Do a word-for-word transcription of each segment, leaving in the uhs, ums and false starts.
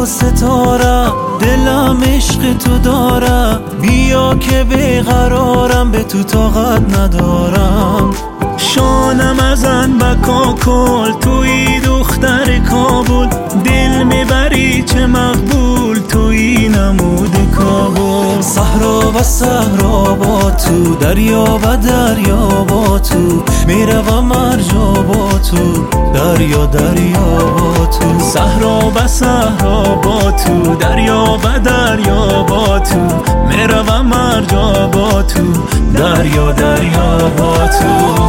و ستاره، دلم عشق تو داره. بیا که بیقرارم، به تو طاقت ندارم. شانم ازن به کاکل، توی دختر کابل. دل میبری چه مقبول، توی نمود کابل. صحرا و صحرا با تو، دریا و دریا با تو. میروم هر جا با تو، دریا دریا با تو. صحرا و صحرا با تو، دریا و دریا با تو. میروم هر جا با تو، دریا دریا با تو.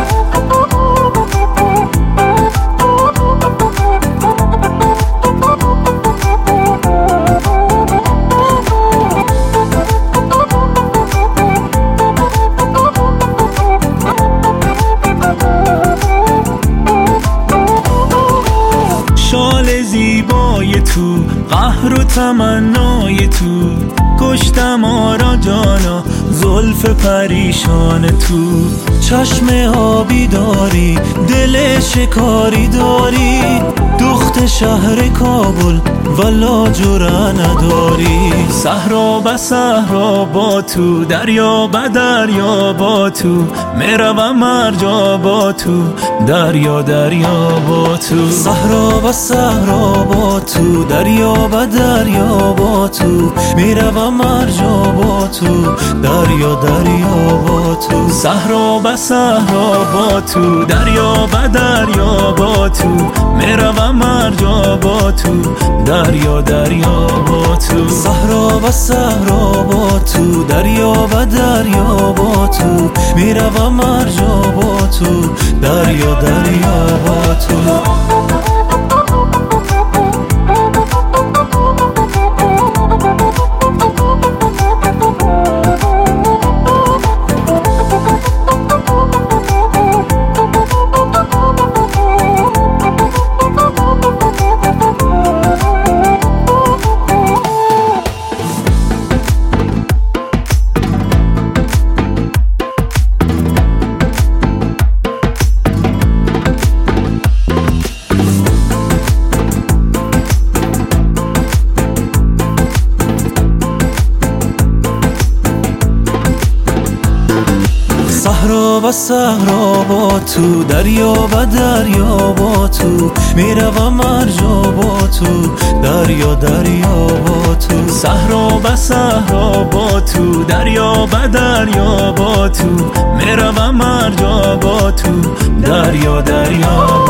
شال زیبای تو، قهر و تمنای تو. کشتم آرا جانا، زلف پریشان تو. چشم آبی داری، دل شکاری داری. دخت شهر کابل ولا جرأ نداری. صحرا به صحرا با تو، دریا به دریا با تو. میروم هر جا با تو، دریا دریا با تو. صحرا و صحرا با تو، دریا و دریا با تو. میروم هر جا با تو، دریا دریا با تو. صحرا و صحرا با تو، دریا و دریا با تو. میروم هر جا با تو، دریا دریا با تو. صحرا و صحرا با تو، دریا و دریا با تو. میروم هر جا با تو، دریا دریا با تو. صحرا و صحرا با تو، دریا و دریا با تو. میروم هر جا با تو، دریا دریا با تو. صحرا و صحرا با تو، دریا و دریا با تو. میروم هر جا با تو، دریا دریا.